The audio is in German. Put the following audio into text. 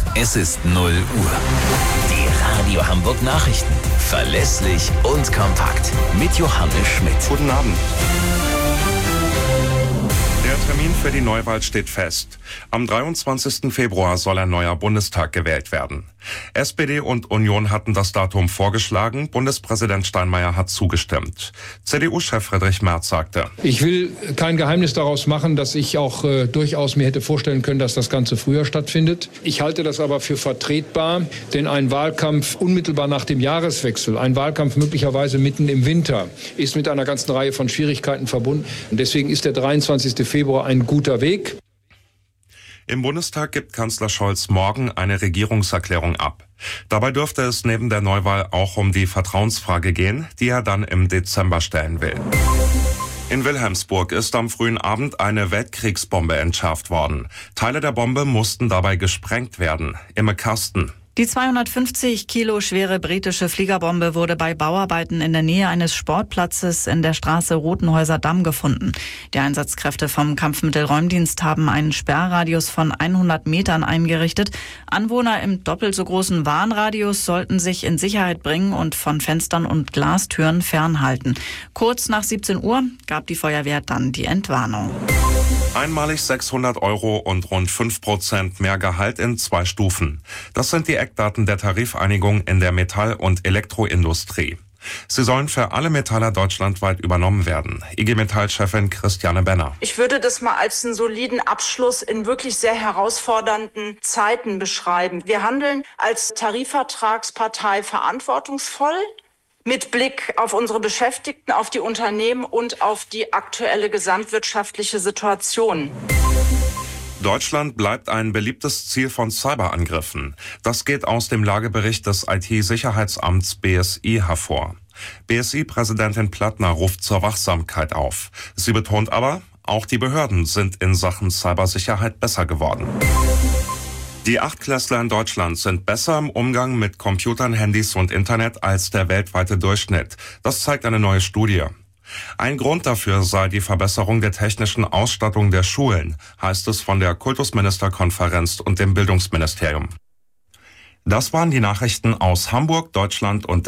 Es ist 0 Uhr. Die Radio Hamburg Nachrichten. Verlässlich und kompakt. Mit Johannes Schmidt. Guten Abend. Der Termin für die Neuwahl steht fest. Am 23. Februar soll ein neuer Bundestag gewählt werden. SPD und Union hatten das Datum vorgeschlagen. Bundespräsident Steinmeier hat zugestimmt. CDU-Chef Friedrich Merz sagte: Ich will kein Geheimnis daraus machen, dass ich auch durchaus mir hätte vorstellen können, dass das Ganze früher stattfindet. Ich halte das aber für vertretbar, denn ein Wahlkampf unmittelbar nach dem Jahreswechsel, ein Wahlkampf möglicherweise mitten im Winter, ist mit einer ganzen Reihe von Schwierigkeiten verbunden. Und deswegen ist der 23. Februar ein guter Weg. Im Bundestag gibt Kanzler Scholz morgen eine Regierungserklärung ab. Dabei dürfte es neben der Neuwahl auch um die Vertrauensfrage gehen, die er dann im Dezember stellen will. In Wilhelmsburg ist am frühen Abend eine Weltkriegsbombe entschärft worden. Teile der Bombe mussten dabei gesprengt werden. Imme Karsten. Die 250 Kilo schwere britische Fliegerbombe wurde bei Bauarbeiten in der Nähe eines Sportplatzes in der Straße Rotenhäuser Damm gefunden. Die Einsatzkräfte vom Kampfmittelräumdienst haben einen Sperrradius von 100 Metern eingerichtet. Anwohner im doppelt so großen Warnradius sollten sich in Sicherheit bringen und von Fenstern und Glastüren fernhalten. Kurz nach 17 Uhr gab die Feuerwehr dann die Entwarnung. Einmalig 600 € und rund 5% mehr Gehalt in 2 Stufen. Das sind die Eckdaten der Tarifeinigung in der Metall- und Elektroindustrie. Sie sollen für alle Metaller deutschlandweit übernommen werden. IG Metall-Chefin Christiane Benner. Ich würde das mal als einen soliden Abschluss in wirklich sehr herausfordernden Zeiten beschreiben. Wir handeln als Tarifvertragspartei verantwortungsvoll, mit Blick auf unsere Beschäftigten, auf die Unternehmen und auf die aktuelle gesamtwirtschaftliche Situation. Deutschland bleibt ein beliebtes Ziel von Cyberangriffen. Das geht aus dem Lagebericht des IT-Sicherheitsamts BSI hervor. BSI-Präsidentin Plattner ruft zur Wachsamkeit auf. Sie betont aber, auch die Behörden sind in Sachen Cybersicherheit besser geworden. Die Achtklässler in Deutschland sind besser im Umgang mit Computern, Handys und Internet als der weltweite Durchschnitt. Das zeigt eine neue Studie. Ein Grund dafür sei die Verbesserung der technischen Ausstattung der Schulen, heißt es von der Kultusministerkonferenz und dem Bildungsministerium. Das waren die Nachrichten aus Hamburg, Deutschland und